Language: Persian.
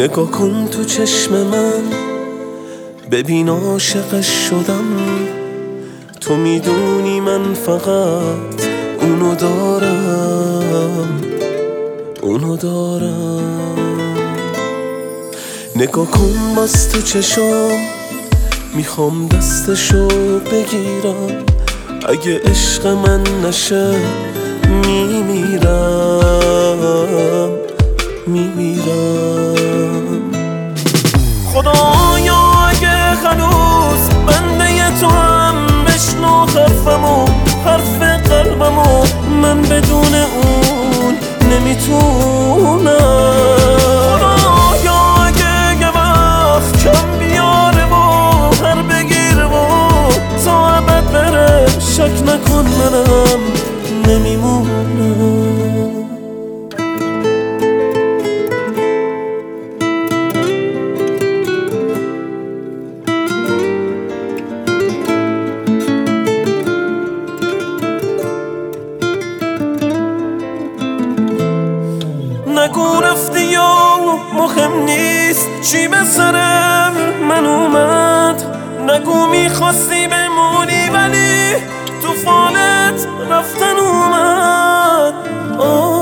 نگاه کن تو چشم من، ببین عاشقش شدم. تو میدونی من فقط اونو دارم. نگاه کن باز تو چشام، میخوام دستشو بگیرم. اگه عشق من نشه میمیرم. خدایا اگه هنوز بنده تو هم بشنو حرف قلبمو، من بدون اون نمیتونم. خدایا اگه یه وقت کم بیاره و هر بگیره و تا ابد بره، شک نکن منم نمیمونم. نگو رفتی یا مهم نیست چی به سر من اومد. نگو میخواستی بمونی ولی تو فالت رفتن اومد.